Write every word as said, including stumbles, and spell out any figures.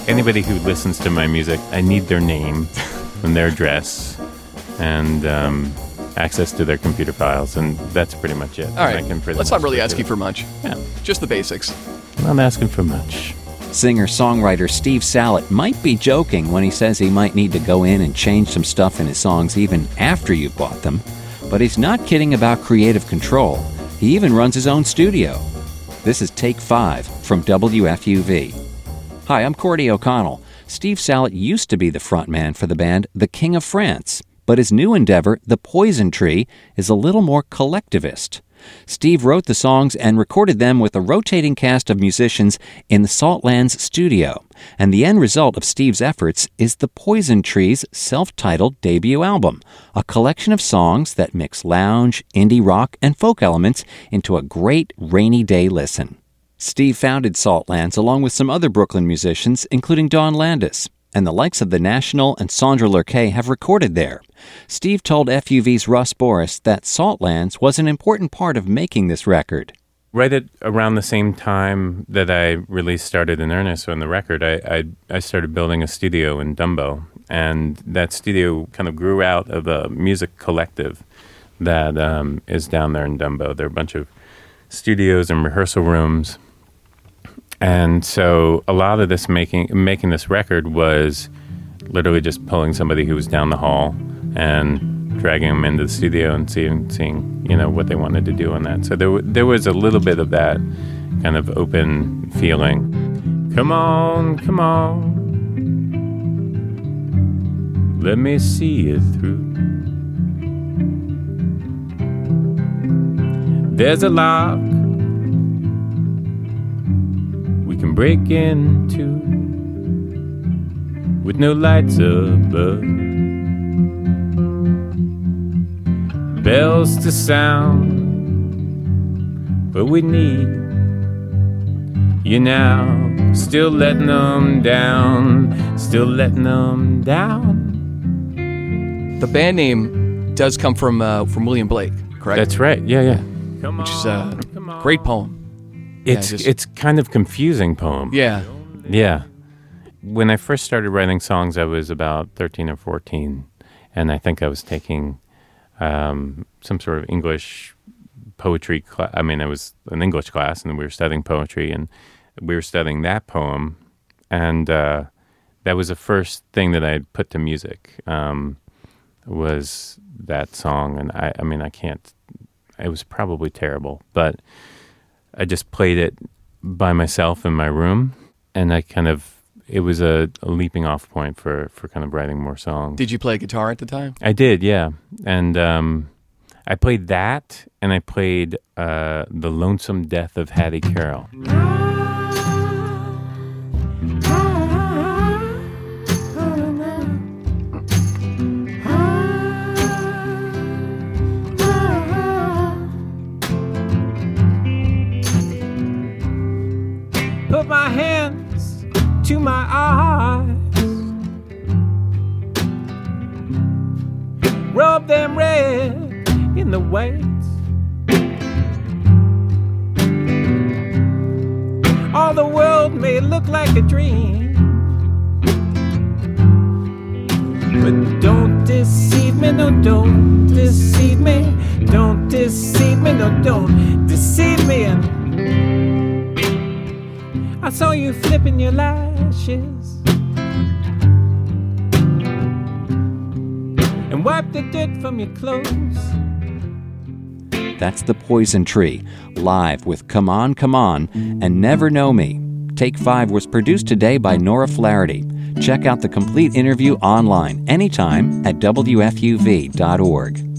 anybody who listens to my music, I need their name and their address and um, access to their computer files, and that's pretty much it. All right, I can let's not really ask you for much. Yeah. Just the basics. I'm not asking for much. Singer-songwriter Steve Sallet might be joking when he says he might need to go in and change some stuff in his songs even after you've bought them, but he's not kidding about creative control. He even runs his own studio. This is Take Five from W F U V. Hi, I'm Cordy O'Connell. Steve Sallet used to be the frontman for the band The King of France, but his new endeavor, The Poison Tree, is a little more collectivist. Steve wrote the songs and recorded them with a rotating cast of musicians in the Saltlands studio, and the end result of Steve's efforts is The Poison Tree's self-titled debut album, a collection of songs that mix lounge, indie rock, and folk elements into a great rainy day listen. Steve founded Saltlands along with some other Brooklyn musicians, including Dawn Landis, and the likes of The National and Sondra Lurquet have recorded there. Steve told F U V's Russ Boris that Saltlands was an important part of making this record. Right at around the same time that I really started in earnest on the record, I, I I started building a studio in Dumbo, and that studio kind of grew out of a music collective that um, is down there in Dumbo. There are a bunch of studios and rehearsal rooms. And so a lot of this making making this record was literally just pulling somebody who was down the hall and dragging them into the studio and seeing, seeing you know, what they wanted to do on that. So there, w- there was a little bit of that kind of open feeling. Come on, come on, let me see it through. There's a lock we can break into with no lights above, bells to sound, but we need you now. Still letting them down, still letting them down. The band name does come from uh, from William Blake, correct? That's right. Yeah, yeah. Which is a great poem. It's yeah, just, it's kind of confusing poem. Yeah. Yeah. When I first started writing songs, I was about thirteen or fourteen, and I think I was taking um, some sort of English poetry class. I mean, it was an English class, and we were studying poetry, and we were studying that poem, and uh, that was the first thing that I had put to music, um, was that song. And I, I mean, I can't, it was probably terrible, but I just played it by myself in my room, and I kind of, it was a, a leaping off point for, for kind of writing more songs. Did you play guitar at the time? I did, yeah. And um, I played that, and I played uh, The Lonesome Death of Hattie Carroll. Put my hands to my eyes, rub them red in the white. All the world may look like a dream, but don't deceive me, no, don't deceive me, don't deceive me, no, don't deceive me. I saw you flipping your lashes and wipe the dirt from your clothes. That's The Poison Tree, live with Come On, Come On and Never Know Me. Take Five was produced today by Nora Flaherty. Check out the complete interview online anytime at W F U V dot org.